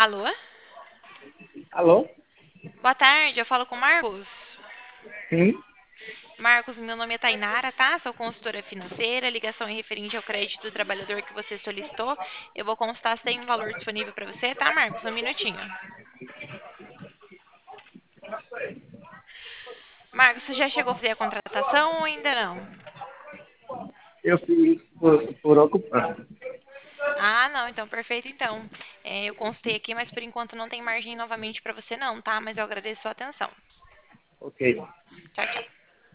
Alô? Alô? Boa tarde, eu falo com o Marcos. Sim? Marcos, meu nome é Tainara, tá? Sou consultora financeira, ligação em referente ao crédito do trabalhador que você solicitou. Eu vou constar se tem um valor disponível para você, tá, Marcos? Um minutinho. Marcos, você já chegou a fazer a contratação ou ainda não? Eu fiz por ocupante. Ah, não, então perfeito então. Eu constei aqui, mas por enquanto não tem margem novamente para você não, tá? Mas eu agradeço a sua atenção. Ok. Tchau, tchau.